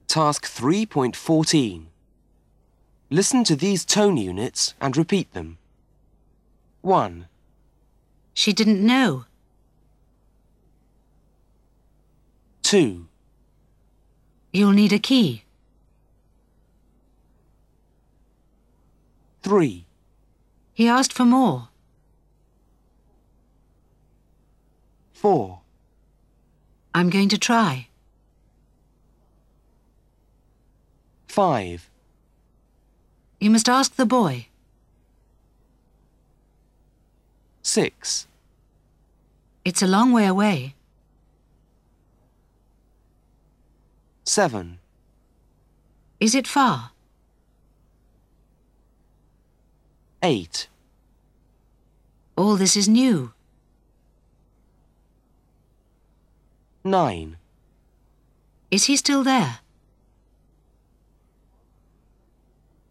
Task 3.14. Listen to these tone units and repeat them. 1. She didn't know. 2. You'll need a key. 3. He asked for more. 4. I'm going to try. 5. You must ask the boy. 6. It's a long way away. 7. Is it far? 8. All this is new. 9. Is he still there?